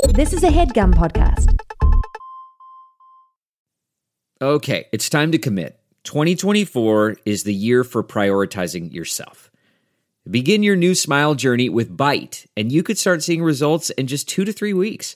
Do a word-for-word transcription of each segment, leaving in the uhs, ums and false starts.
This is a HeadGum podcast. Okay, it's time to commit. twenty twenty-four is the year for prioritizing yourself. Begin your new smile journey with Byte, and you could start seeing results in just two to three weeks.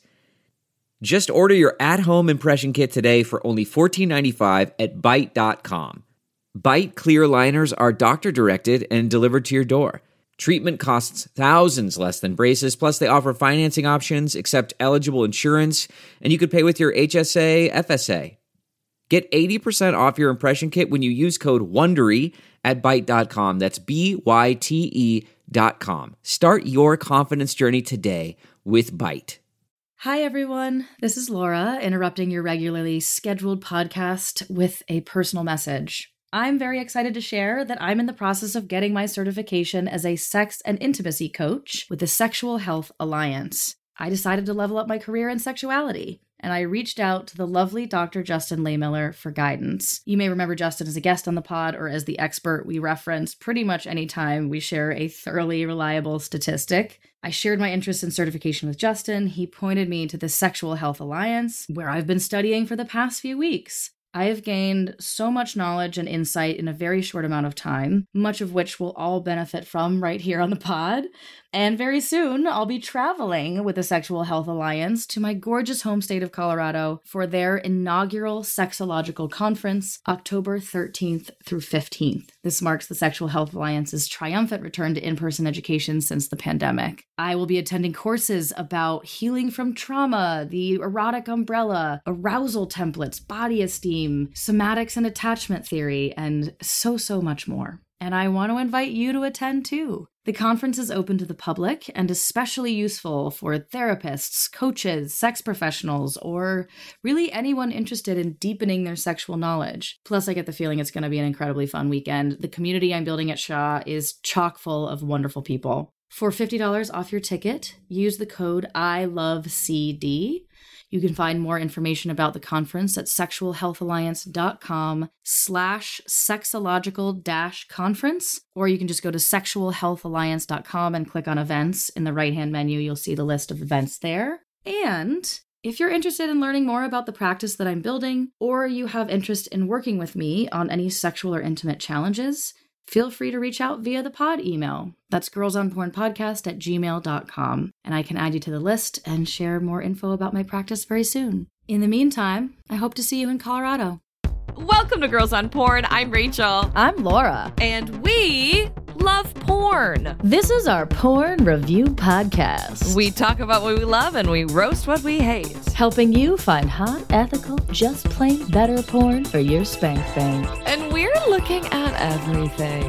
Just order your at-home impression kit today for only fourteen ninety-five at byte dot com. Byte clear liners are doctor-directed and delivered to your door. Treatment costs thousands less than braces, plus they offer financing options, accept eligible insurance, and you could pay with your H S A, F S A. Get eighty percent off your impression kit when you use code WONDERY at byte dot com. That's B Y T E dot com. Start your confidence journey today with Byte. Hi, everyone. This is Laura, interrupting your regularly scheduled podcast with a personal message. I'm very excited to share that I'm in the process of getting my certification as a sex and intimacy coach with the Sexual Health Alliance. I decided to level up my career in sexuality, and I reached out to the lovely Doctor Justin Lehmiller for guidance. You may remember Justin as a guest on the pod or as the expert we reference pretty much any time we share a thoroughly reliable statistic. I shared my interest in certification with Justin. He pointed me to the Sexual Health Alliance, where I've been studying for the past few weeks. I have gained so much knowledge and insight in a very short amount of time, much of which we'll all benefit from right here on the pod. And very soon, I'll be traveling with the Sexual Health Alliance to my gorgeous home state of Colorado for their inaugural sexological conference, October thirteenth through fifteenth. This marks the Sexual Health Alliance's triumphant return to in-person education since the pandemic. I will be attending courses about healing from trauma, the erotic umbrella, arousal templates, body esteem, somatics and attachment theory, and so, so much more. And I want to invite you to attend too. The conference is open to the public and especially useful for therapists, coaches, sex professionals, or really anyone interested in deepening their sexual knowledge. Plus, I get the feeling it's going to be an incredibly fun weekend. The community I'm building at Shaw is chock full of wonderful people. For fifty dollars off your ticket, use the code I love C D. You can find more information about the conference at sexualhealthalliance.com slash sexological dash conference, or you can just go to sexual health alliance dot com and click on events. In the right-hand menu, you'll see the list of events there. And if you're interested in learning more about the practice that I'm building, or you have interest in working with me on any sexual or intimate challenges, feel free to reach out via the pod email. That's girlsonpornpodcast at gmail dot com. And I can add you to the list and share more info about my practice very soon. In the meantime, I hope to see you in Colorado. Welcome to Girls on Porn. I'm Rachel. I'm Laura. And we love porn. This is our porn review podcast. We talk about what we love and we roast what we hate. Helping you find hot, ethical, just plain better porn for your spank bank. And we're looking at everything.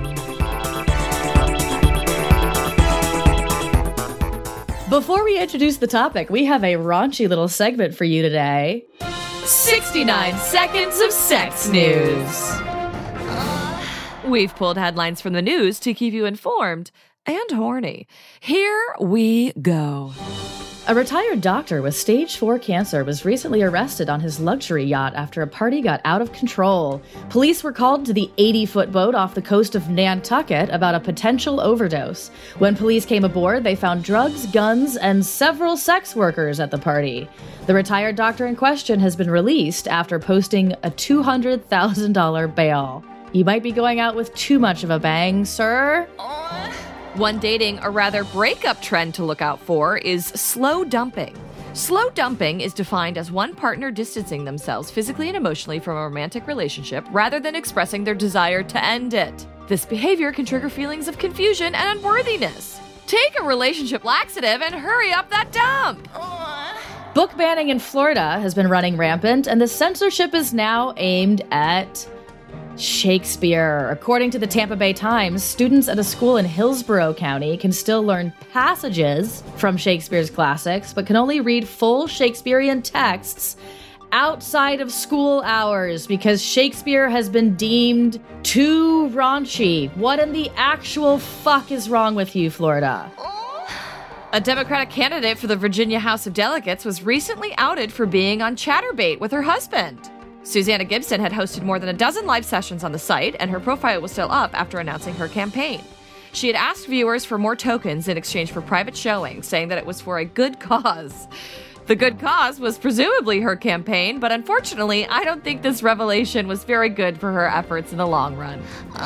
Before we introduce the topic, we have a raunchy little segment for you today. sixty-nine seconds of sex news. We've pulled headlines from the news to keep you informed and horny. Here we go. A retired doctor with stage four cancer was recently arrested on his luxury yacht after a party got out of control. Police were called to the eighty-foot boat off the coast of Nantucket about a potential overdose. When police came aboard, they found drugs, guns, and several sex workers at the party. The retired doctor in question has been released after posting a two hundred thousand dollars bail. You might be going out with too much of a bang, sir. One dating, or rather breakup trend to look out for is slow dumping. Slow dumping is defined as one partner distancing themselves physically and emotionally from a romantic relationship rather than expressing their desire to end it. This behavior can trigger feelings of confusion and unworthiness. Take a relationship laxative and hurry up that dump! Book banning in Florida has been running rampant, and the censorship is now aimed at Shakespeare. According to the Tampa Bay Times, students at a school in Hillsborough County can still learn passages from Shakespeare's classics, but can only read full Shakespearean texts outside of school hours because Shakespeare has been deemed too raunchy. What in the actual fuck is wrong with you, Florida? A Democratic candidate for the Virginia House of Delegates was recently outed for being on Chatterbait with her husband. Susanna Gibson had hosted more than a dozen live sessions on the site, and her profile was still up after announcing her campaign. She had asked viewers for more tokens in exchange for private showings, saying that it was for a good cause. The good cause was presumably her campaign, but unfortunately, I don't think this revelation was very good for her efforts in the long run.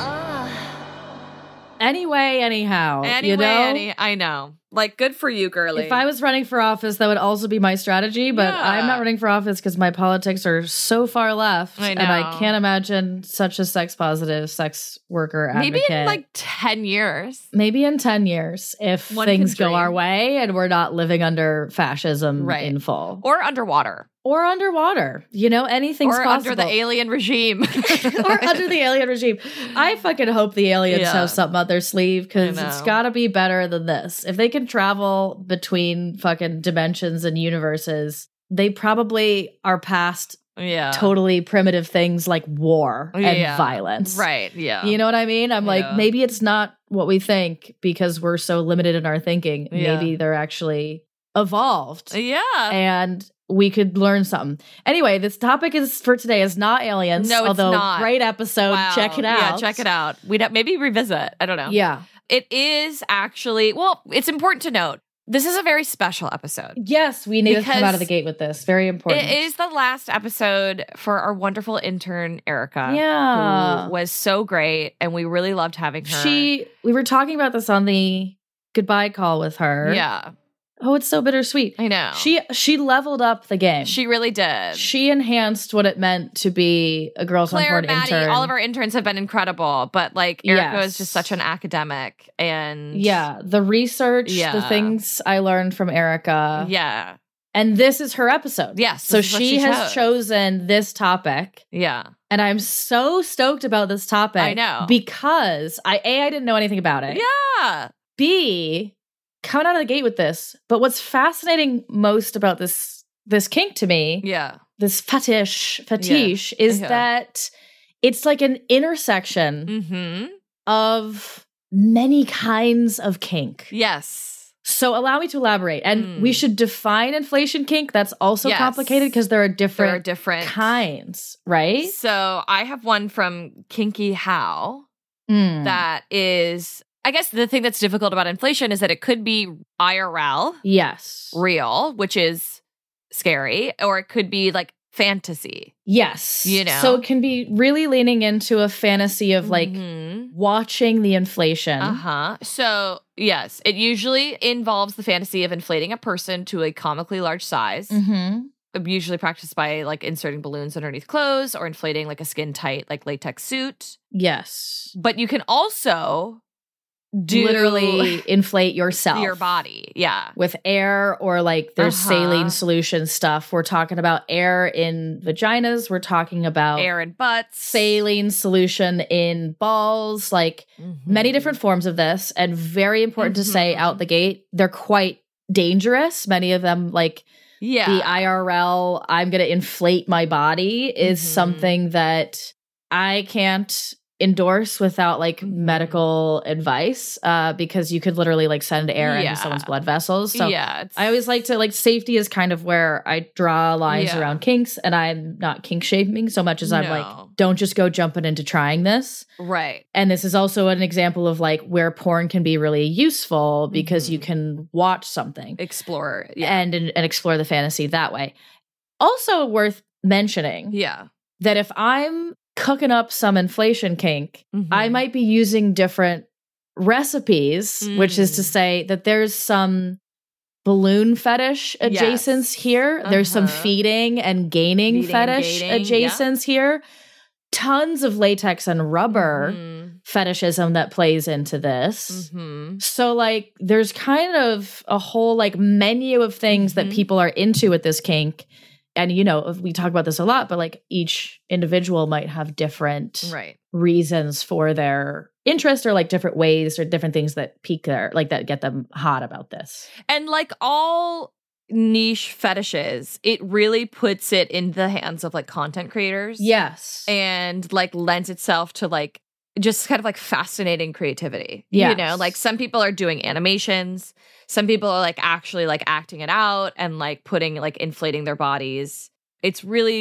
Anyway, anyhow. Anyway, you know? any, I know. Like, good for you, girly. If I was running for office, that would also be my strategy, but Yeah. I'm not running for office because my politics are so far left. I And I know. can't imagine such a sex positive sex worker advocate. Maybe in like ten years. Maybe in ten years, if One things can go our dream. way and we're not living under fascism Right. in full. Or underwater. Or underwater. You know, anything's or possible. under the alien regime. or under the alien regime. I fucking hope the aliens Yeah. have something up their sleeve because I it's know. got to be better than this. If they can travel between fucking dimensions and universes, they probably are past Yeah. totally primitive things like war and Yeah. violence. Right. Yeah. You know what I mean? I'm Yeah. like, maybe it's not what we think because we're so limited in our thinking. Yeah. Maybe they're actually evolved Yeah. and we could learn something. Anyway, this topic is for today is not aliens. No, it's although not. great episode. Wow. Check it out. Yeah, check it out. We'd ha- maybe revisit. I don't know. Yeah. It is actually, well, it's important to note, this is a very special episode. Yes, we need to come Because out of the gate with this. Very important. It is the last episode for our wonderful intern, Erica. Yeah. Who was so great, and we really loved having her. She we were talking about this on the goodbye call with her. Yeah. Oh, it's so bittersweet. I know. She she leveled up the game. She really did. She enhanced what it meant to be a Girls on Claire, Board Maddie, intern. all of our interns have been incredible, but like Erica Yes. is just such an academic and Yeah, the research, Yeah. the things I learned from Erica. yeah, And this is her episode. Yes, So this is what she, she has chose. chosen this topic. yeah. And I'm so stoked about this topic. I know. Because I A, I didn't know anything about it. Yeah. B, coming out of the gate with this. But what's fascinating most about this this kink to me, Yeah. this fetish, fetish, is Yeah. that it's like an intersection Mm-hmm. of many kinds of kink. Yes. So allow me to elaborate. And Mm. we should define inflation kink. That's also Yes. complicated because there are There different are different kinds, right? So I have one from Kinky How Mm. that is, I guess the thing that's difficult about inflation is that it could be I R L, Yes. real, which is scary, or it could be like fantasy. Yes. You know? So it can be really leaning into a fantasy of like Mhm. watching the inflation. Uh-huh. So, yes, it usually involves the fantasy of inflating a person to a comically large size, Mm-hmm. usually practiced by like inserting balloons underneath clothes or inflating like a skin-tight like latex suit. Yes. But you can also do Literally inflate yourself. your body. Yeah. With air or like there's Uh-huh. saline solution stuff. We're talking about air in vaginas. We're talking about Air and butts. saline solution in balls, like Mhm. many different forms of this. And very important to say Mhm. out the gate, they're quite dangerous. Many of them, like Yeah. the I R L, I'm going to inflate my body, is Mhm. something that I can't endorse without like Mhm. medical advice, uh, because you could literally like send air Yeah. into someone's blood vessels. So yeah. It's, I always like to like safety is kind of where I draw lines Yeah. around kinks, and I'm not kink shaming so much as I'm No. like, don't just go jumping into trying this. right. And this is also an example of like where porn can be really useful because Mhm. you can watch something Explore. Yeah. and, and and explore the fantasy that way. Also worth mentioning yeah. that if I'm cooking up some inflation kink, Mhm. I might be using different recipes, which is to Mm. say that there's some balloon fetish adjacents Yes. here. There's some Uh-huh. feeding and gaining Feeding and fetish gaining, adjacents here. Tons of latex and rubber Mhm. fetishism that plays into this. Mhm. So like there's kind of a whole like menu of things Mhm. that people are into with this kink. And you know, we talk about this a lot, but like each individual might have different Right. reasons for their interest or like different ways or different things that pique their like that get them hot about this. And like all niche fetishes, it really puts it in the hands of like content creators. Yes. And like lends itself to like just kind of like fascinating creativity. Yes. You know, like some people are doing animations, some people are like actually like acting it out and like putting like inflating their bodies. It's really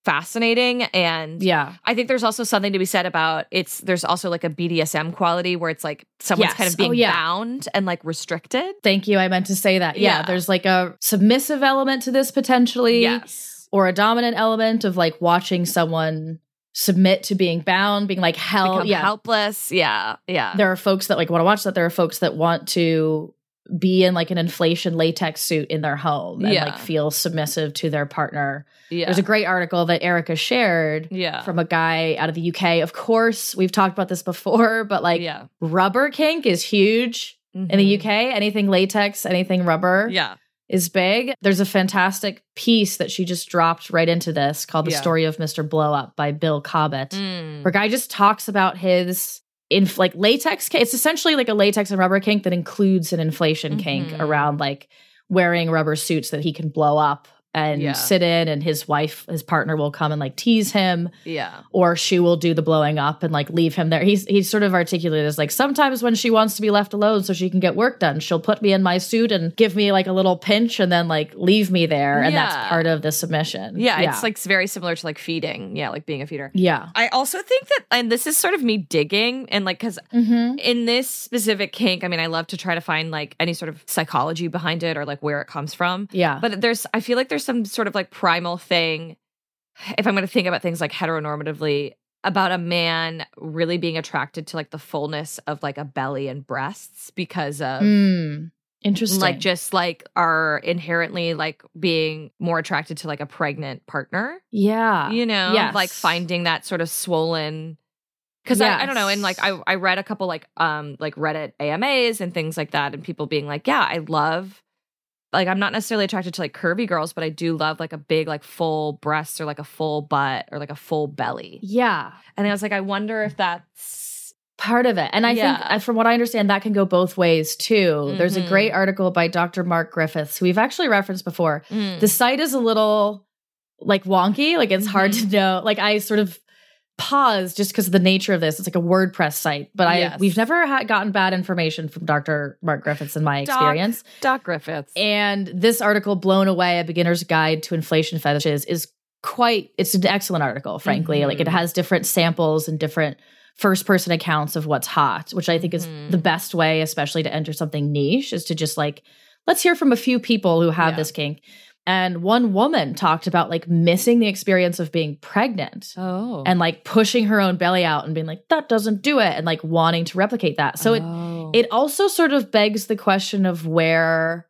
fascinating. And Yeah. I think there's also something to be said about it's, there's also like a B D S M quality where it's like someone's Yes. kind of being Oh, yeah. bound and like restricted. Thank you. I meant to say that. Yeah, Yeah. there's like a submissive element to this potentially. Yes. Or a dominant element of like watching someone submit to being bound, being like hell. Become Yeah. helpless. Yeah. Yeah. There are folks that like want to watch that. There are folks that want to be in like an inflation latex suit in their home and Yeah. like feel submissive to their partner. yeah. There's a great article that Erica shared yeah. from a guy out of the U K. Of course, we've talked about this before, but like yeah. rubber kink is huge in the U K. Anything latex, anything rubber Yeah. is big. There's a fantastic piece that she just dropped right into this called The Yeah. Story of Mister Blow Up by Bill Cobbett, Mm. where a guy just talks about his in like latex kink. It's essentially like a latex and rubber kink that includes an inflation kink Mhm. around like wearing rubber suits that he can blow up and Yeah. sit in, and his wife, his partner will come and like tease him, Yeah. or she will do the blowing up and like leave him there. He's he's sort of articulated as like, sometimes when she wants to be left alone so she can get work done, she'll put me in my suit and give me like a little pinch and then like leave me there. And Yeah. that's part of the submission. Yeah. It's like very similar to like feeding. Yeah. Like being a feeder. yeah. I also think that, and this is sort of me digging and like, cause Mm-hmm. in this specific kink, I mean, I love to try to find like any sort of psychology behind it or like where it comes from. Yeah. But there's, I feel like there's some sort of like primal thing, if I'm going to think about things like heteronormatively, about a man really being attracted to like the fullness of like a belly and breasts because of Mm. Interesting. like just like are inherently like being more attracted to like a pregnant partner, yeah. you know, Yes. like finding that sort of swollen. Because I, I don't know, and like I, I read a couple like um like Reddit A M As and things like that, and people being like, yeah, I love, like I'm not necessarily attracted to like curvy girls, but I do love like a big like full breasts or like a full butt or like a full belly. Yeah. And I was like, I wonder if that's Part of it. And I Yeah. think, uh, from what I understand, that can go both ways too. There's a Mhm. great article by Doctor Mark Griffiths, who we've actually referenced before. mm, The site is a little like wonky. Like it's hard to know. Like I sort of paused just because of the nature of this. It's like a WordPress site, but I Yes. we've never had gotten bad information from Doctor Mark Griffiths in my Doc. experience. Doc Griffiths. And this article, Blown Away, A Beginner's Guide to Inflation Fetishes, is quite, it's an excellent article, frankly. Mhm. Like it has different samples and different first person accounts of what's hot, which I think is Mhm. the best way, especially to enter something niche, is to just like, let's hear from a few people who have Yeah. this kink. And one woman talked about like missing the experience of being pregnant oh. and like pushing her own belly out and being like, that doesn't do it, and like wanting to replicate that. So it Oh. it also sort of begs the question of where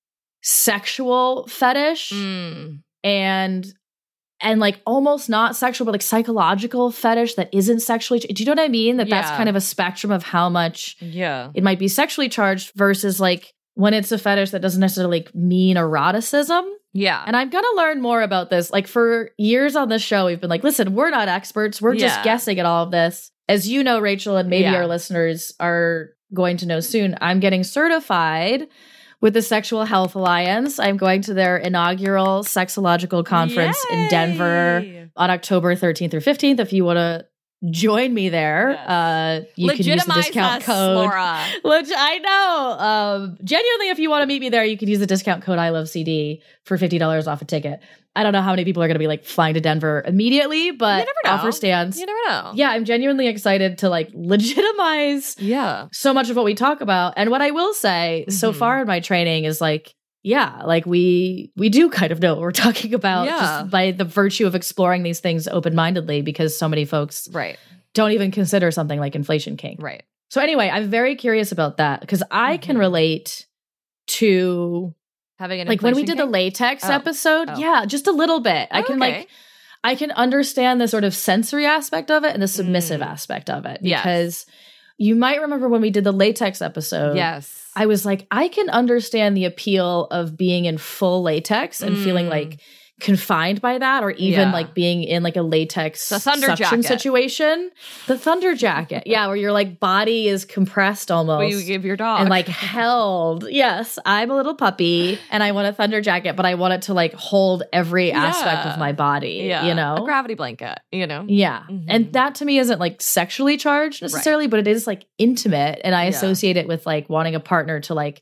sexual fetish Mm. and and like almost not sexual, but like psychological fetish that isn't sexually. Do you know what I mean? That that's Yeah. kind of a spectrum of how much Yeah. it might be sexually charged versus like when it's a fetish that doesn't necessarily like mean eroticism. Yeah. And I'm gonna learn more about this. Like for years on this show, we've been like, listen, we're not experts. We're just Yeah. guessing at all of this. As you know, Rachel, and maybe Yeah. our listeners are going to know soon, I'm getting certified with the Sexual Health Alliance. I'm going to their inaugural sexological conference in Denver Yay. on October thirteenth through fifteenth. If you want to join me there, Yes. uh, you can use the Legitimize discount us, code. Laura. Which I know. Um, genuinely, if you want to meet me there, you can use the discount code I love C D for fifty dollars off a ticket. I don't know how many people are going to be like flying to Denver immediately, but You never know. offer stands. You never know. Yeah, I'm genuinely excited to like legitimize Yeah. so much of what we talk about. And what I will say so Mhm. far in my training is like, yeah, like we we do kind of know what we're talking about Yeah. just by the virtue of exploring these things open-mindedly, because so many folks Right. don't even consider something like inflation kink. Right. So anyway, I'm very curious about that because I can Mhm. relate to Having an like when we inflation did the kink? latex Oh. episode. Oh. Yeah, just a little bit. I Oh, can okay. like I can understand the sort of sensory aspect of it and the submissive Mm. aspect of it, Yes. because you might remember when we did the latex episode. Yes. I was like, I can understand the appeal of being in full latex and feeling Mm. like confined by that, or even Yeah. like being in like a latex The thunder suction jacket. situation. The thunder jacket. Yeah, where your like body is compressed almost. What you give your dog. and like held. Yes, I'm a little puppy and I want a thunder jacket, but I want it to like hold every aspect Yeah. of my body, yeah. you know? A gravity blanket, you know? Yeah. Mhm. And that to me isn't like sexually charged necessarily, but it is like intimate. And I Yeah. associate it with like wanting a partner to like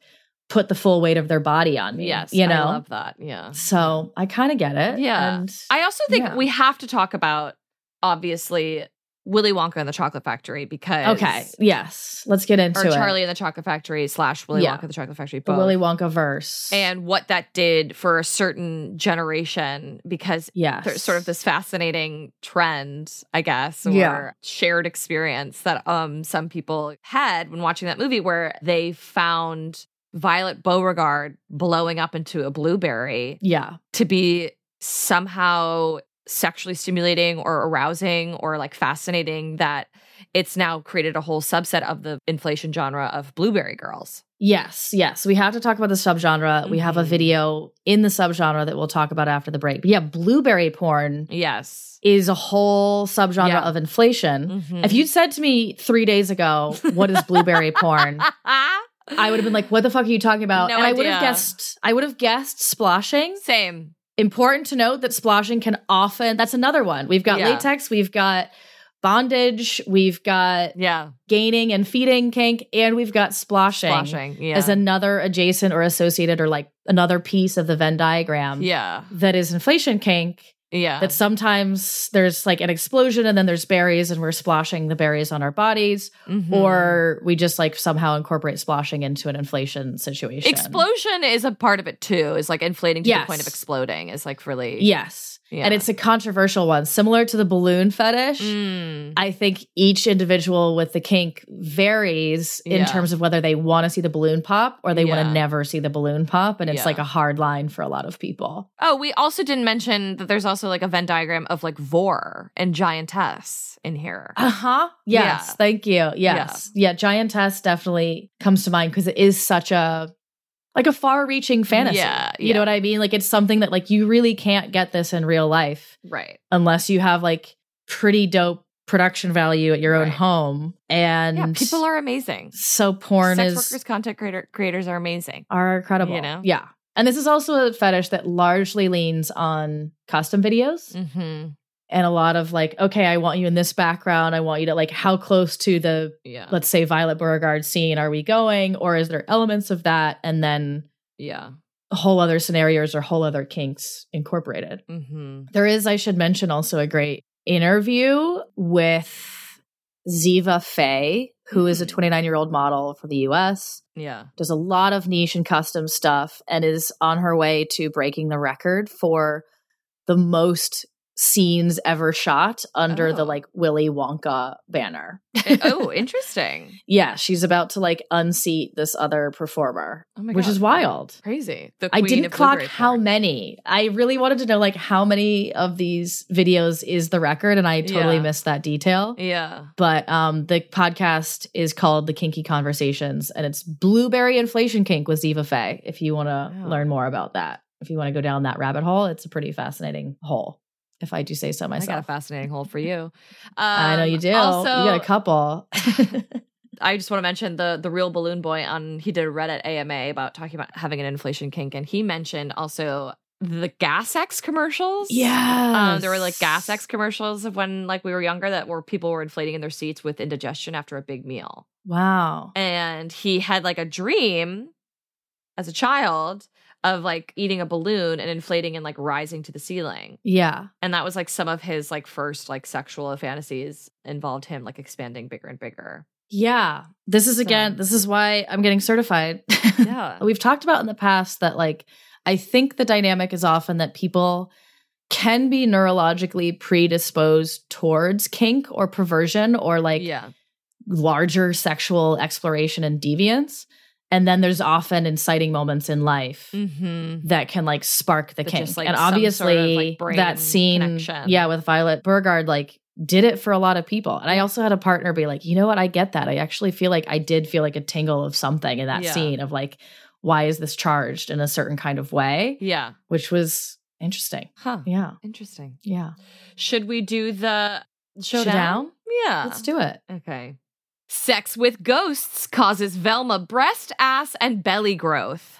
put the full weight of their body on me. Yes, you know? I love that. Yeah. So I kind of get it. Yeah. And I also think yeah. we have to talk about, obviously, Willy Wonka and the Chocolate Factory because... Okay, yes. Let's get into or it. Or Charlie and the Chocolate Factory slash Willy Yeah. Wonka and the Chocolate Factory. The Both. Willy Wonka verse. And what that did for a certain generation because yes. there's sort of this fascinating trend, I guess, or Yeah. shared experience that um some people had when watching that movie where they found Violet Beauregard blowing up into a blueberry Yeah. to be somehow sexually stimulating or arousing or like fascinating that it's now created a whole subset of the inflation genre of blueberry girls. Yes, yes. We have to talk about the subgenre. Mm-hmm. We have a video in the subgenre that we'll talk about after the break. But yeah, blueberry porn yes. is a whole subgenre Yeah. of inflation. Mm-hmm. If you'd said to me three days ago, what is blueberry porn? I would have been like, what the fuck are you talking about? No and I would have idea. guessed, I would have guessed splashing. Same. Important to note that splashing can often, that's another one. We've got Yeah. latex, we've got bondage, we've got Yeah. gaining and feeding kink, and we've got splashing, Splashing. Yeah. as another adjacent or associated or like another piece of the Venn diagram yeah. that is inflation kink. Yeah. That sometimes there's like an explosion and then there's berries and we're splashing the berries on our bodies, Mhm. or we just like somehow incorporate splashing into an inflation situation. Explosion is a part of it too. Is like inflating to Yes. the point of exploding. Is like really Yes. Yeah. And it's a controversial one. Similar to the balloon fetish, Mm. I think each individual with the kink varies in Yeah. terms of whether they want to see the balloon pop or they want Yeah. to never see the balloon pop. And it's Yeah. like a hard line for a lot of people. Oh, we also didn't mention that there's also like a Venn diagram of like vor and giantess in here. Uh huh. Yes. Yeah. Thank you. Yes. Yeah. Giantess definitely comes to mind because it is such a like a far-reaching fantasy. Yeah, You yeah. know what I mean? Like it's something that like you really can't get this in real life Right. unless you have like pretty dope production value at your own Right. home. And Yeah, people are amazing. so porn Sex is workers, content creator, creators are amazing. are incredible. You know? Yeah. And this is also a fetish that largely leans on custom videos. Mm-hmm. And a lot of like, okay, I want you in this background. I want you to like, how close to the, Yeah. let's say, Violet Beauregard scene are we going? Or is there elements of that? And then Yeah. whole other scenarios or whole other kinks incorporated. Mm-hmm. There is, I should mention, also a great interview with Ziva Faye, who is a twenty-nine-year-old model for the U S, Yeah. does a lot of niche and custom stuff, and is on her way to breaking the record for the most scenes ever shot under Oh. the like Willy Wonka banner. Oh, interesting. Yeah, she's about to like unseat this other performer, Oh my which God. is wild. Crazy. The I queen didn't of clock blueberry how porn. many. I really wanted to know like how many of these videos is the record, and I totally Yeah. missed that detail. Yeah. But um, the podcast is called The Kinky Conversations, and it's Blueberry Inflation Kink with Ziva Faye. If you want to Wow. learn more about that, if you want to go down that rabbit hole, it's a pretty fascinating hole, if I do say so I got a myself. fascinating hole for you. Um, I know you do. Also, you got a couple. I just want to mention the the real balloon boy on he did a Reddit A M A about talking about having an inflation kink, and he mentioned also the Gas X commercials. Yeah, Um, there were like Gas X commercials of when like we were younger that were people were inflating in their seats with indigestion after a big meal. Wow. And he had like a dream as a child of like eating a balloon and inflating and like rising to the ceiling. Yeah. And that was like some of his like first like sexual fantasies involved him like expanding bigger and bigger. Yeah. This is again, So- this is why I'm getting certified. Yeah. We've talked about in the past that like I think the dynamic is often that people can be neurologically predisposed towards kink or perversion or like Yeah. larger sexual exploration and deviance. And then there's often inciting moments in life Mm-hmm. that can like spark the That kink. just, like, and some sort of, obviously like, brain that scene, connection. yeah, with Violet Beauregard, like did it for a lot of people. And I also had a partner be like, you know what? I get that. I actually feel like I did feel like a tingle of something in that Yeah. scene of like, why is this charged in a certain kind of way? Yeah. Which was interesting. Huh. Yeah. Interesting. Yeah. Should we do the showdown? Showdown? Yeah. Let's do it. Okay. Sex with ghosts causes Velma breast, ass, and belly growth.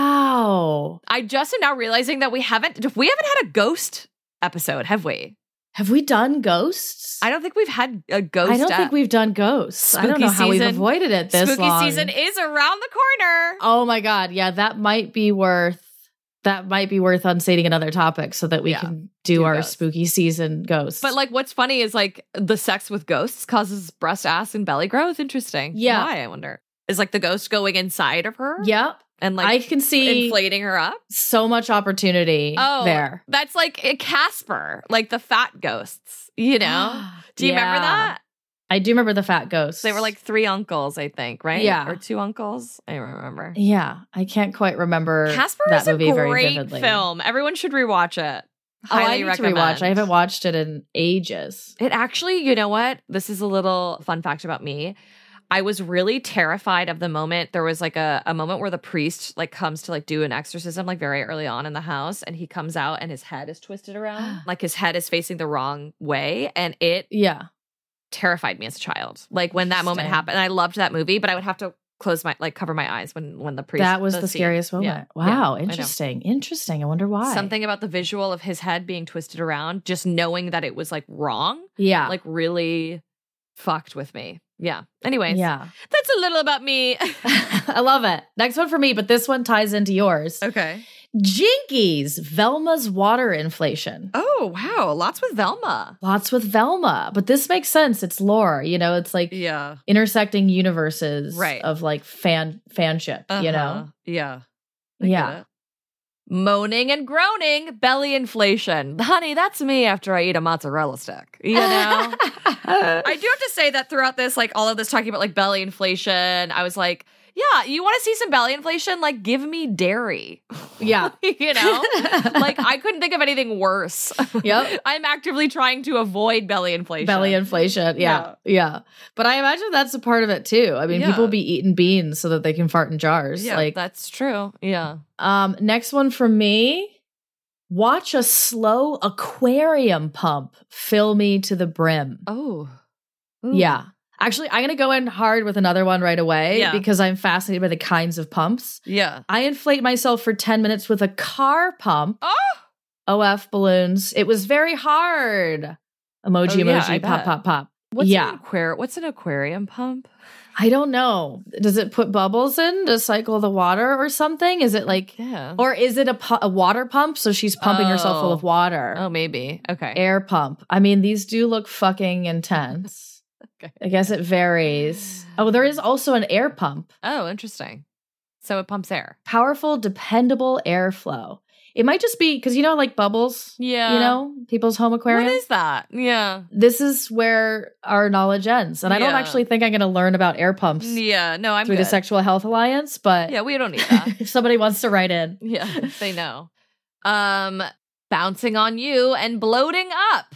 Wow. I just am now realizing that we haven't we haven't had a ghost episode, have we? Have we done ghosts? I don't think we've had a ghost. I don't ep- think we've done ghosts. I don't Spooky know how we've season- avoided it this Spooky long. season is around the corner. Oh my God. Yeah, that might be worth that might be worth unstating another topic so that we Yeah. can do, Do our ghosts. spooky season ghosts. But like, what's funny is like the sex with ghosts causes breast, ass, and belly growth. Interesting. Yeah. Why, I wonder. Is like the ghost going inside of her? Yep. And like I can see inflating her up? so much opportunity Oh, there. That's like a Casper, like the fat ghosts, you know? Do you remember Yeah. that? I do remember the fat ghosts. They were like three uncles, I think, right? Yeah. Or two uncles. I don't remember. Yeah, I can't quite remember Casper that is a movie very great vividly. film. Everyone should rewatch it. Oh, I Highly need recommend. to rewatch. I haven't watched it in ages. It actually, you know what? This is a little fun fact about me. I was really terrified of the moment. There was like a, a moment where the priest like comes to like do an exorcism like very early on in the house, and he comes out and his head is twisted around. Like his head is facing the wrong way, and it Yeah. terrified me as a child. Like when that moment Interesting. happened. And I loved that movie, but I would have to close my like cover my eyes when when the priest That was the, scene. scariest Yeah. moment. Yeah, Wow, I know. interesting. Interesting. I wonder why. Something about the visual of his head being twisted around, just knowing that it was like wrong, Yeah. like really fucked with me. Yeah. Anyways, yeah. that's a little about me. I love it. Next one for me, but this one ties into yours. Okay. Jinkies, Velma's water inflation. Oh, wow. Lots with Velma. Lots with Velma, but this makes sense. It's lore, you know, it's like Yeah. intersecting universes Right. of like fan fanship, you know? Uh-huh. Yeah. I get Yeah. it. Moaning and groaning, belly inflation. Honey, that's me after I eat a mozzarella stick. You know? I do have to say that throughout this, like all of this talking about like belly inflation, I was like, yeah, you want to see some belly inflation? Like, give me dairy. Yeah. You know? Like, I couldn't think of anything worse. Yep. I'm actively trying to avoid belly inflation. Belly inflation. Yeah, yeah. But I imagine that's a part of it too. I mean, Yeah. people be eating beans so that they can fart in jars. Yeah, like, that's true. Yeah. um, next one for me. Watch a slow aquarium pump fill me to the brim. Oh. Yeah. Actually, I'm going to go in hard with another one right away Yeah. because I'm fascinated by the kinds of pumps. Yeah. I inflate myself for ten minutes with a car pump. Oh. O F balloons. It was very hard. Emoji, Oh, yeah, I emoji, pop, bet. pop, pop. What's yeah. an aquarium? What's an aquarium pump? I don't know. Does it put bubbles in to cycle the water or something? Is it like, Yeah. or is it a, pu- a water pump? So she's pumping herself full Oh. of water. Oh, maybe. Okay. Air pump. I mean, these do look fucking intense. Okay. I guess it varies. Oh, there is also an air pump. Oh, interesting. So it pumps air. Powerful, dependable airflow. It might just be because, you know, like bubbles, Yeah. you know, people's home aquarium. What is that? Yeah. This is where our knowledge ends. And I don't Yeah. actually think I'm going to learn about air pumps Yeah. No, I'm through good. the Sexual Health Alliance, but Yeah, we don't need that. if somebody wants to write in. Yeah, they know. Um, bouncing on you and bloating up.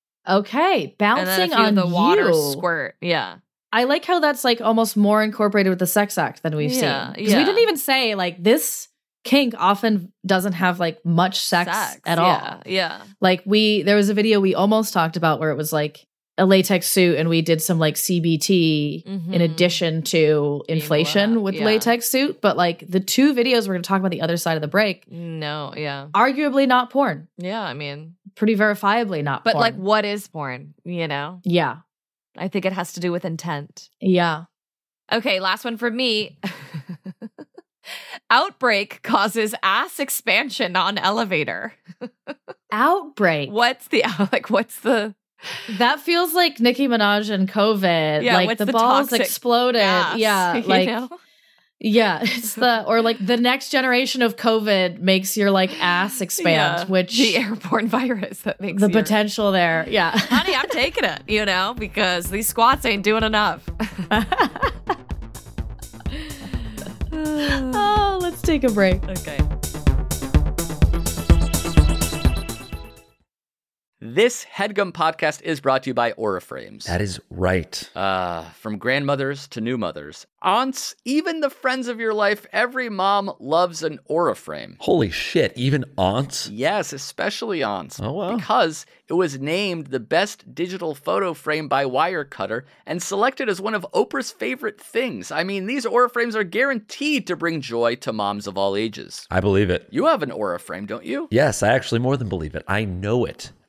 Okay, And then bouncing a few on of the water you. squirt. Yeah. I like how that's like almost more incorporated with the sex act than we've Yeah, seen. Because yeah. we didn't even say like this kink often doesn't have like much sex, at all. Yeah. Yeah. Like we, there was a video we almost talked about where it was like a latex suit and we did some like C B T in Mhm. addition to Being inflation blown up, with yeah. latex suit. But like the two videos we're going to talk about the other side of the break, No. Yeah. arguably not porn. Yeah. I mean, Pretty verifiably not but porn. like, what is porn? You know, yeah. I think it has to do with intent. Yeah. Okay. Last one for me. Outbreak causes ass expansion on elevator. Outbreak. What's the like? What's the That feels like Nicki Minaj and COVID. Yeah, like what's the, the balls toxic exploded. gas, Yeah. you Like, know? yeah. It's the, or like the next generation of COVID makes your like ass expand, Yeah, which the airborne virus that makes the your- potential there. Yeah. Honey, I'm taking it, you know, because these squats ain't doing enough. Oh, let's take a break. Okay. This HeadGum podcast is brought to you by Auraframes. That is right. Uh, from grandmothers to new mothers, aunts, even the friends of your life, every mom loves an Auraframe. Holy shit, even aunts? Yes, especially aunts. Oh, wow. Because it was named the best digital photo frame by Wirecutter and selected as one of Oprah's favorite things. I mean, these Auraframes are guaranteed to bring joy to moms of all ages. I believe it. You have an Auraframe, don't you? Yes, I actually more than believe it. I know it.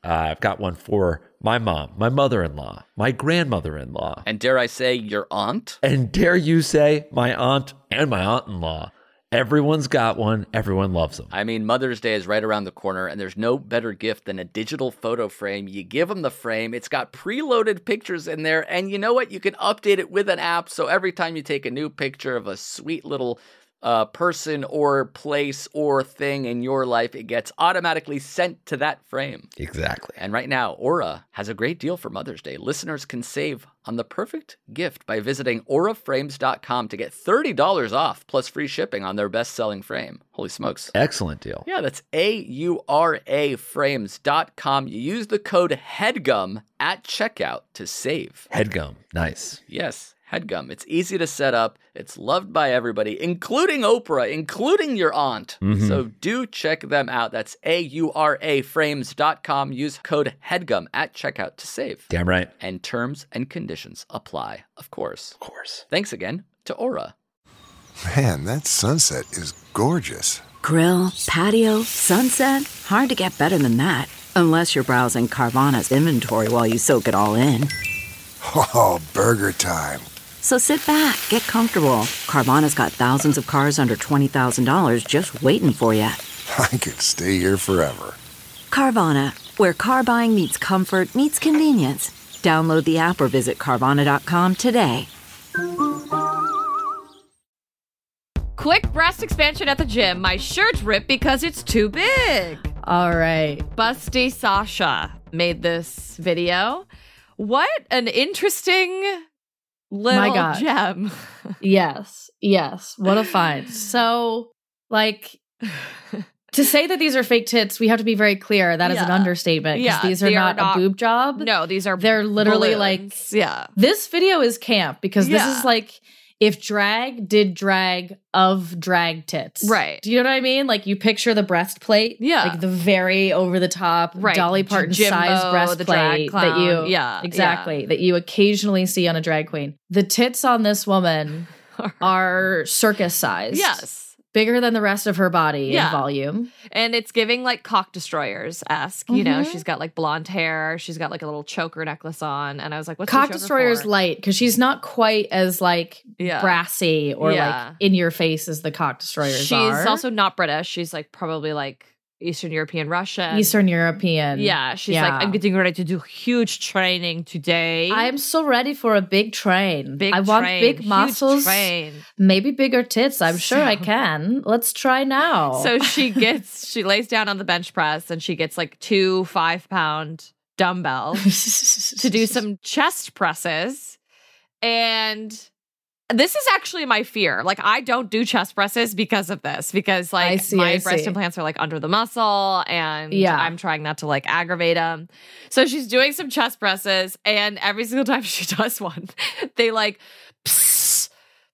Uh, I've got one for my mom, my mother-in-law, my grandmother-in-law. And dare I say, your aunt? And dare you say, my aunt and my aunt-in-law. Everyone's got one. Everyone loves them. I mean, Mother's Day is right around the corner, and there's no better gift than a digital photo frame. You give them the frame. It's got preloaded pictures in there, and you know what? You can update it with an app, so every time you take a new picture of a sweet little uh, person or place or thing in your life, it gets automatically sent to that frame. Exactly. And right now, Aura has a great deal for Mother's Day. Listeners can save on the perfect gift by visiting aura frames dot com to get thirty dollars off plus free shipping on their best-selling frame. Holy smokes. Excellent deal. Yeah, that's A U R A frames dot com. You use the code HEADGUM at checkout to save. Headgum. Nice. Yes. HEADGUM. It's easy to set up. It's loved by everybody, including Oprah, including your aunt. Mm-hmm. So do check them out. That's A U R A frames dot com. Use code HEADGUM at checkout to save. Damn right. And terms and conditions apply, of course. Of course. Thanks again to Aura. Man, that sunset is gorgeous. Grill, patio, sunset. Hard to get better than that. Unless you're browsing Carvana's inventory while you soak it all in. Oh, burger time. So sit back, get comfortable. Carvana's got thousands of cars under twenty thousand dollars just waiting for you. I could stay here forever. Carvana, where car buying meets comfort, meets convenience. Download the app or visit Carvana dot com today. Quick breast expansion at the gym. My shirt's ripped because it's too big. All right. Busty Sasha made this video. What an interesting little My God. gem. Yes. Yes. What a find. So, like, to say that these are fake tits, we have to be very clear. That is an Yeah. understatement. Because Yeah, these are they not, are not- a boob job. No, these are They're literally balloons. like, yeah. this video is camp because Yeah. this is like if drag did drag of drag tits. Right. Do you know what I mean? Like you picture the breastplate. Yeah. Like the very over the top Right. Dolly Parton Jimbo, size the breastplate drag that you clown. Yeah, exactly that you occasionally see on a drag queen. The tits on this woman are circus sized. Yes. Bigger than the rest of her body Yeah. in volume. And it's giving like Cock Destroyers-esque. You know, Mhm. she's got like blonde hair. She's got like a little choker necklace on. And I was like, what's the Cock choker Destroyer's for? light because she's not quite as like Yeah. brassy or Yeah. like in your face as the Cock Destroyers She's are. also not British. She's like probably like Eastern European Russian. Eastern European. Yeah. She's Yeah. like, I'm getting ready to do huge training today. I'm so ready for a big train. big I want train, big huge muscles, train. maybe bigger tits. I'm sure I So- can. Let's try now. So she gets, she lays down on the bench press and she gets like two five pound dumbbells to do some chest presses. And this is actually my fear. Like, I don't do chest presses because of this, because I like see, my I breast see. implants are like under the muscle and Yeah. I'm trying not to like aggravate them. So she's doing some chest presses and every single time she does one, they like, psst,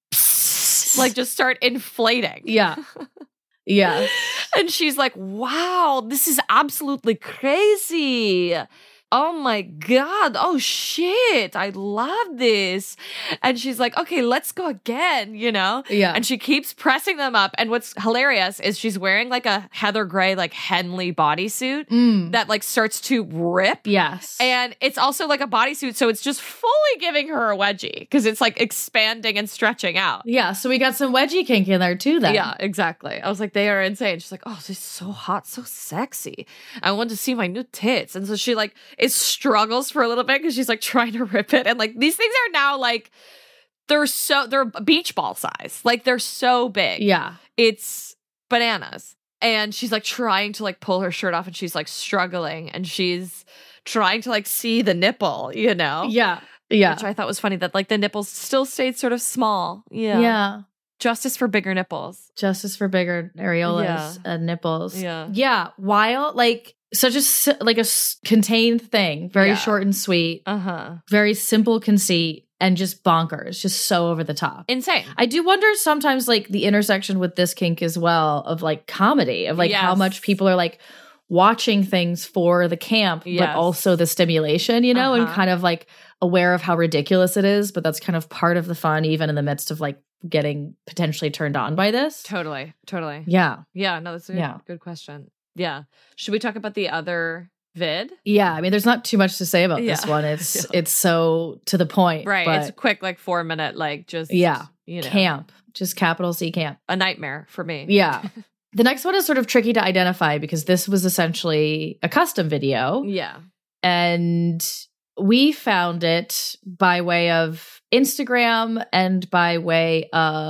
psst, like just start inflating. yeah. Yeah. And she's like, wow, this is absolutely crazy. Oh my God. Oh shit. I love this. And she's like, okay, let's go again, you know? Yeah. And she keeps pressing them up. And what's hilarious is she's wearing like a Heather Gray, like Henley bodysuit Mm. that like starts to rip. Yes. And it's also like a bodysuit. So it's just fully giving her a wedgie because it's like expanding and stretching out. yeah. So we got some wedgie kink in there too then. Yeah, exactly. I was like, they are insane. She's like, oh, this is so hot, so sexy. I want to see my new tits. And so she like, it struggles for a little bit because she's like trying to rip it. And like, these things are now like, they're so, they're beach ball size. Like, they're so big. Yeah. It's bananas. And she's like trying to like pull her shirt off and she's like struggling and she's trying to like see the nipple, you know? Yeah. Yeah. Which I thought was funny that like the nipples still stayed sort of small. Yeah. Yeah. Justice for bigger nipples. Justice for bigger areolas Yeah. and nipples. Yeah. Yeah. While like such a s- like a s- contained thing, very Yeah. short and sweet, Uh-huh. very simple conceit, and just bonkers, just so over the top. Insane. I do wonder sometimes like the intersection with this kink as well of like comedy, of like how Yes. much people are like watching things for the camp, but Yes. also the stimulation, you know, and Uh-huh. kind of like aware of how ridiculous it is, but that's kind of part of the fun, even in the midst of like getting potentially turned on by this. Totally. Totally. Yeah. Yeah. No, that's a good, Yeah. good question. Yeah. Should we talk about the other vid. Yeah, I mean, there's not too much to say about Yeah. this one. It's Yeah. it's so to the point. Right. But It's a quick, like four minute, like just, yeah, you know, camp. Just capital C camp. a nightmare for me. Yeah. The next one is sort of tricky to identify because this was essentially a custom video. Yeah. And we found it by way of Instagram and by way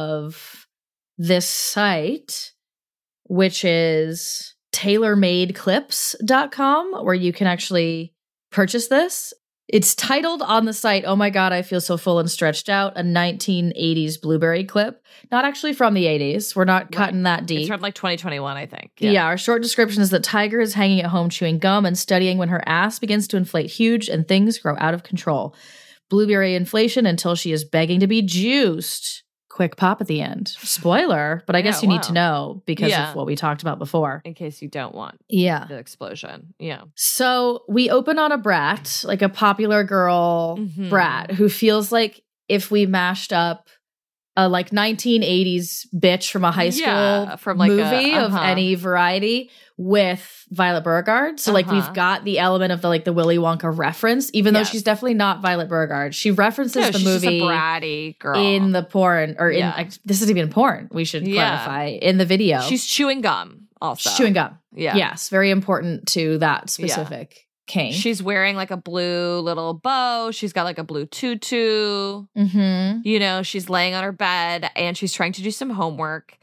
of this site, which is tailor made clips dot com, where you can actually purchase this. It's titled on the site, "Oh my God, I feel so full and stretched out," a nineteen eighties Blueberry clip. Not actually from the eighties. We're not cutting that deep. It's from like twenty twenty-one, I think. Yeah. Our short description is that Tiger is hanging at home chewing gum and studying when her ass begins to inflate huge and things grow out of control. Blueberry inflation until she is begging to be juiced. Quick pop at the end. Spoiler, but I guess Yeah, you need to wow. know because Yeah. of what we talked about before. In case you don't want Yeah. the explosion. Yeah. So we open on a brat, like a popular girl Mhm. brat, who feels like if we mashed up a like nineteen eighties bitch from a high school Yeah, from, like, a- movie of uh-huh. any variety with Violet Beauregard. So like Uh-huh. we've got the element of the like the Willy Wonka reference, even Yes. though she's definitely not Violet Beauregard. She references No, the she's movie just a bratty girl. in the porn or in Yeah. like, this isn't even porn. We should Yeah. clarify in the video. She's chewing gum also. She's chewing gum. Yeah. Yes, very important to that specific king. She's wearing like a blue little bow. She's got like a blue tutu. Mm-hmm. You know, she's laying on her bed and she's trying to do some homework.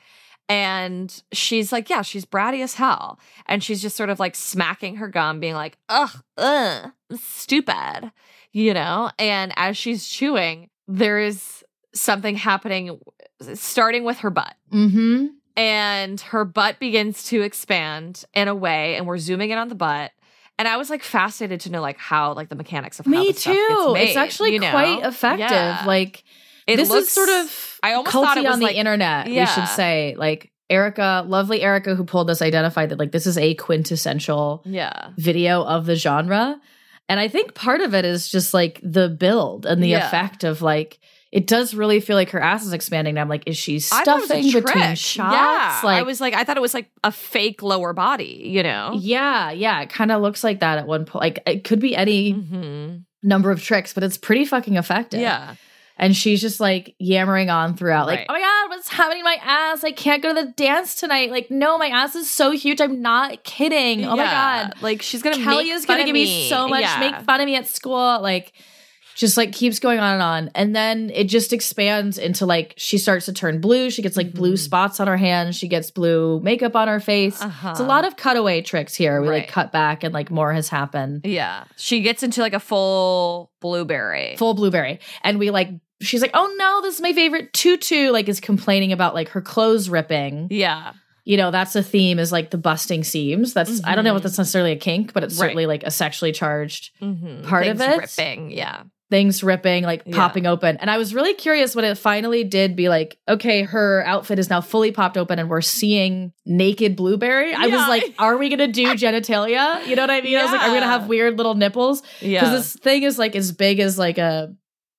And she's like, yeah, she's bratty as hell. And she's just sort of like smacking her gum, being like, ugh, ugh, stupid, you know? And as she's chewing, there is something happening, starting with her butt. Mm-hmm. And her butt begins to expand in a way, and we're zooming in on the butt. And I was like fascinated to know like how like the mechanics of how Me this stuff gets too. made, It's actually you know? quite effective. Yeah. Like It this looks- is sort of I almost culty thought it was on the like- internet. We Yeah. should say like Erica, lovely Erica, who pulled this, identified that like this is a quintessential Yeah. video of the genre, and I think part of it is just like the build and the Yeah. effect of like. It does really feel like her ass is expanding. And I'm like, is she I thought it was a stuffing between trick. shots? Yeah. Like, I was like, I thought it was like a fake lower body, you know? yeah, yeah. It kind of looks like that at one point. Like it could be any Mm-hmm. number of tricks, but it's pretty fucking effective. Yeah. And she's just like yammering on throughout, like, Right. oh my God, what's happening to my ass? I can't go to the dance tonight. Like, no, my ass is so huge. I'm not kidding. Oh my Yeah. God. Like she's gonna Kelly make is fun going to of give me so much, Yeah. make fun of me at school. Like, just like keeps going on and on. And then it just expands into like, she starts to turn blue. She gets like blue spots on her hands. She gets blue makeup on her face. Uh-huh. It's a lot of cutaway tricks here. We Right. like cut back and like more has happened. Yeah. She gets into like a full blueberry. Full blueberry. And we like, she's like, oh no, this is my favorite tutu, like is complaining about like her clothes ripping. Yeah. You know, that's a theme is like the busting seams. That's, I don't know if that's necessarily a kink, but it's Right. certainly like a sexually charged Mm-hmm. part of Things it. ripping. Yeah. Things ripping, like Yeah. popping open. And I was really curious when it finally did be like, okay, her outfit is now fully popped open and we're seeing naked blueberry. I was Yeah. like, are we going to do genitalia? You know what I mean? I was like, are we going to Yeah. have weird little nipples? Yeah. Because this thing is like as big as like a,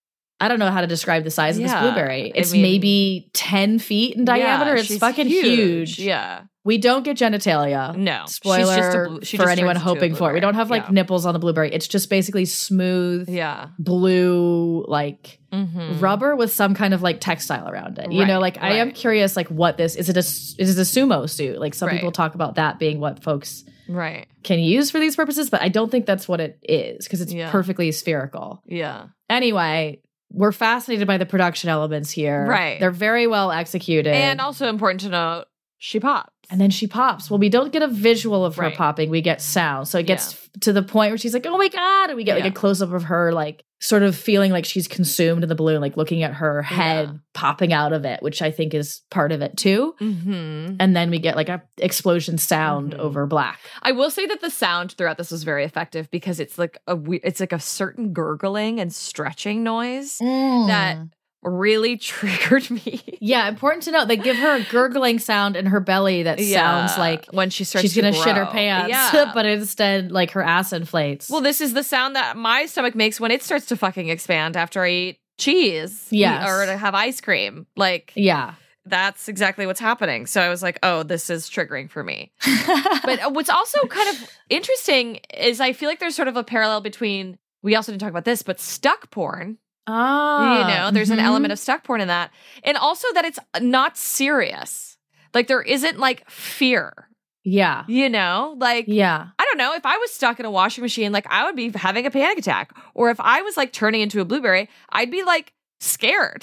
I don't know how to describe the size of Yeah. this blueberry. I It's mean- maybe ten feet in diameter. Yeah, It's she's fucking huge. Yeah. We don't get genitalia. No. Spoiler She's just a blue- she for just anyone turns into a hoping for it. We blueberry. don't have like Yeah. nipples on the blueberry. It's just basically smooth, Yeah. blue, like Mm-hmm. rubber with some kind of like textile around it. You Right, know, like I am right. curious, like what this is. It a is it a sumo suit? Like some Right. people talk about that being what folks Right. can use for these purposes, but I don't think that's what it is because it's Yeah. perfectly spherical. Yeah. Anyway, we're fascinated by the production elements here. Right. They're very well executed. And also important to note, she pops. And then she pops. Well, we don't get a visual of her Right. popping. We get sound. So it gets f- to the point where she's like, oh my God. And we get like Yeah. a close up of her, like sort of feeling like she's consumed in the balloon, like looking at her head Yeah. popping out of it, which I think is part of it too. Mm-hmm. And then we get like a explosion sound Mhm. over black. I will say that the sound throughout this was very effective because it's like a we- it's like a certain gurgling and stretching noise that really triggered me. Yeah, important to note. They give her a gurgling sound in her belly that sounds like when she starts she's to gonna shit her grow. pants, Yeah. but instead, like her ass inflates. Well, this is the sound that my stomach makes when it starts to fucking expand after I eat cheese. Yes. Or to have ice cream. Like, yeah. that's exactly what's happening. So I was like, oh, this is triggering for me. But what's also kind of interesting is I feel like there's sort of a parallel between, we also didn't talk about this, but stuck porn. Ah, you know, there's mm-hmm. an element of stuck porn in that. And also that it's not serious. Like there isn't like fear. Yeah. You know, like, yeah. I don't know. If I was stuck in a washing machine, like I would be having a panic attack. Or if I was like turning into a blueberry, I'd be like scared.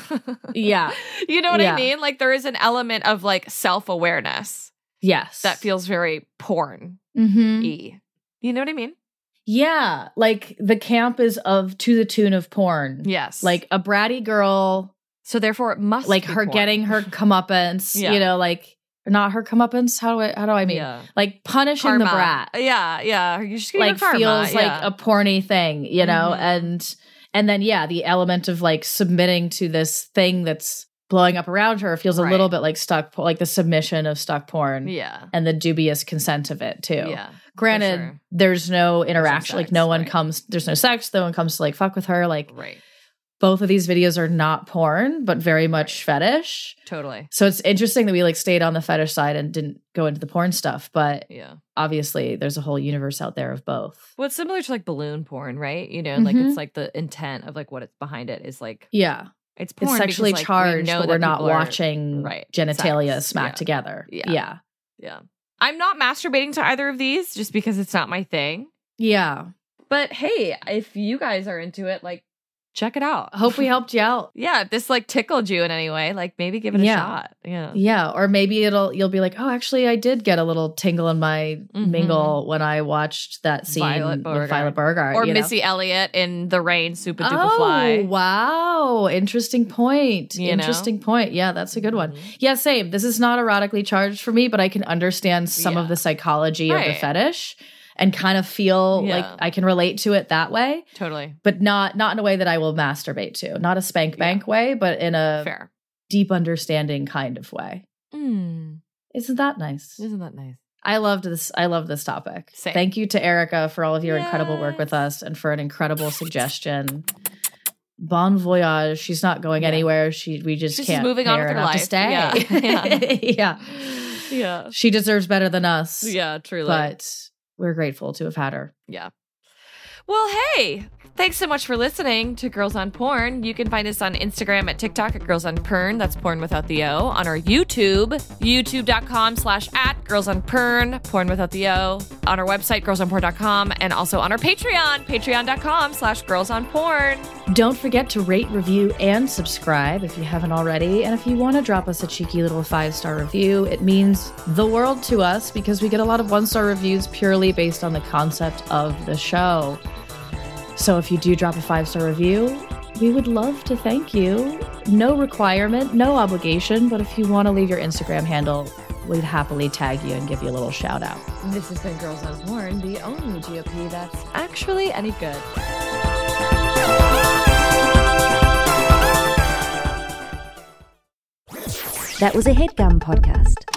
Yeah. You know what yeah. I mean? Like there is an element of like self-awareness. Yes. That feels very porn-y. Mm-hmm. You know what I mean? Yeah. Like the camp is of to the tune of porn. Yes. Like a bratty girl. So therefore it must like be her porn. getting her comeuppance, Yeah. you know, like not her comeuppance. How do I, how do I mean? Yeah. Like punishing Karma. the brat. Yeah. Yeah. You're just Like karma. feels yeah. like a porny thing, you know? Mhm. And, and then, yeah, the element of like submitting to this thing that's blowing up around her feels a Right. little bit like stuck, po- like the submission of stuck porn. Yeah. And the dubious consent of it too. Yeah. Granted, sure. there's no interaction. Like sex, no one right. comes, there's no sex. No one comes to like fuck with her. Like Right. both of these videos are not porn, but very much fetish. Totally. So it's interesting that we like stayed on the fetish side and didn't go into the porn stuff. But Yeah. obviously there's a whole universe out there of both. Well, it's similar to like balloon porn, right? You know, like Mhm. it's like the intent of like what it's behind it is like Yeah. it's porn. It's sexually because, like, charged, we know but that we're not people are- watching right, genitalia sex. smack Yeah. together. Yeah. Yeah. Yeah. I'm not masturbating to either of these just because it's not my thing. Yeah. But hey, if you guys are into it, like check it out. I hope we helped you out. Yeah, if this like tickled you in any way, like maybe give it a Yeah. shot. Yeah. Yeah. Or maybe it'll, you'll be like, oh, actually, I did get a little tingle in my Mhm. mingle when I watched that scene Violet with Beauregard. Violet Beauregard. Or you know? Missy Elliott in The Rain, Super Duper Oh, Fly. wow. Interesting point. You Interesting point. Yeah, that's a good one. Mhm. Yeah, same. This is not erotically charged for me, but I can understand some Yeah. of the psychology of the Right. fetish and kind of feel Yeah. like I can relate to it that way, Totally. but not not in a way that I will masturbate to. Not a spank bank way, but in a Fair. deep understanding kind of way. Mm. Isn't that nice? Isn't that nice? I loved this. I love this topic. Same. Thank you to Erica for all of your incredible work with Yes. us and for an incredible suggestion. Bon voyage. She's not going Yeah. anywhere. She we just She's can't moving pay on her with her enough to life. stay. Yeah. yeah. Yeah. She deserves better than us. Yeah, truly. But we're grateful to have had her. Yeah. Well, hey, thanks so much for listening to Girls on Porn. You can find us on Instagram at TikTok at Girls on Pern. That's porn without the O. On our YouTube, youtube.com slash at Girls on Pern, porn without the O. On our website, girls on porn dot com. And also on our Patreon, patreon.com slash Girls on Porn. Don't forget to rate, review, and subscribe if you haven't already. And if you want to drop us a cheeky little five-star review, it means the world to us because we get a lot of one-star reviews purely based on the concept of the show. So if you do drop a five-star review, we would love to thank you. No requirement, no obligation, but if you want to leave your Instagram handle, we'd happily tag you and give you a little shout out. This has been Girls on Porn, the only G O P that's actually any good. That was a HeadGum podcast.